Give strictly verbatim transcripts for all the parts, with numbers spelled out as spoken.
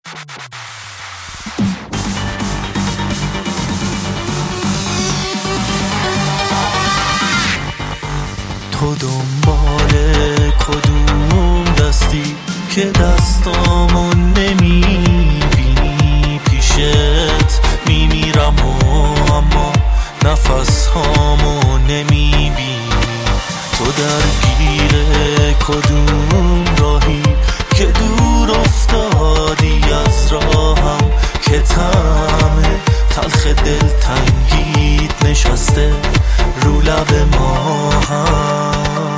تو دنبال کدوم دستی که دستامو نمیبینی؟ پیشت میمیرم و اما نفس هامو نمیبینی. تو درگیر کدوم راهی که دور افتادی از راهم، که طعم تلخ دلتنگیت نشسته رو لب ما هم.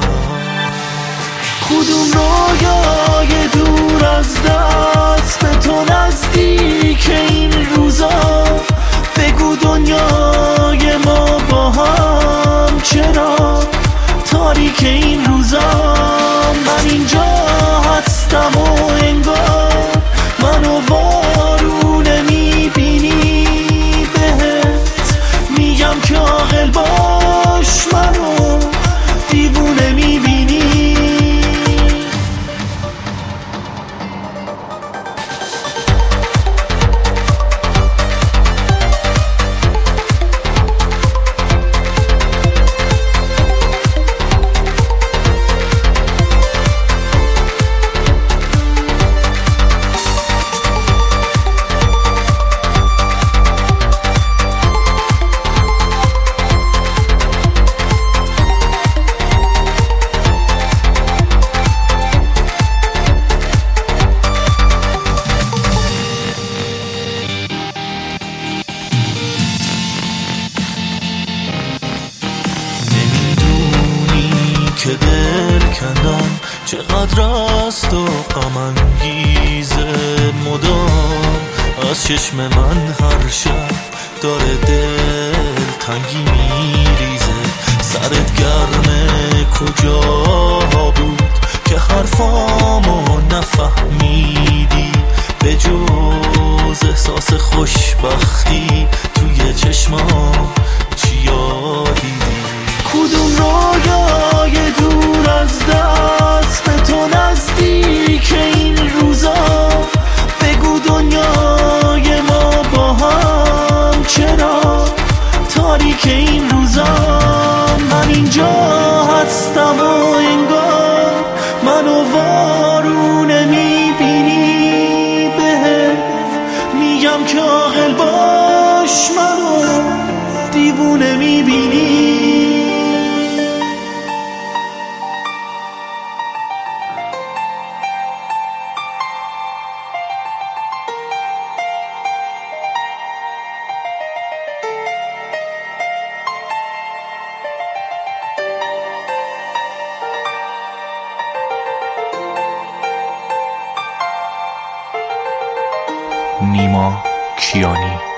کدوم رویای دور از دست به تو نزدیک این روزا؟ بگو دنیای ما با هم چرا تاریک این روزا؟ من اینجا هستم و انگار منو وارو نمیبینی. بهت میگم که عاقل باش، منو دیوونه میبینی. که دل کندم چقدر است و غم انگیزه، مدام از چشم من هر شب داره دل تنگی میریزه. سرت گرمه کجا بود که حرفامو نفهمیدی؟ به جز احساس خوشبختی توی چشما چیا دیدی؟ کدوم رویای دور از دست به تو نزدیک این روزا؟ بگو دنیای ما با هم چرا تاریک این روزا؟ من اینجا هستم و انگار منو وارو نمیبینی. بهت میگم که عاقل باش، منو دیوونه میبینی. نیما کیانی.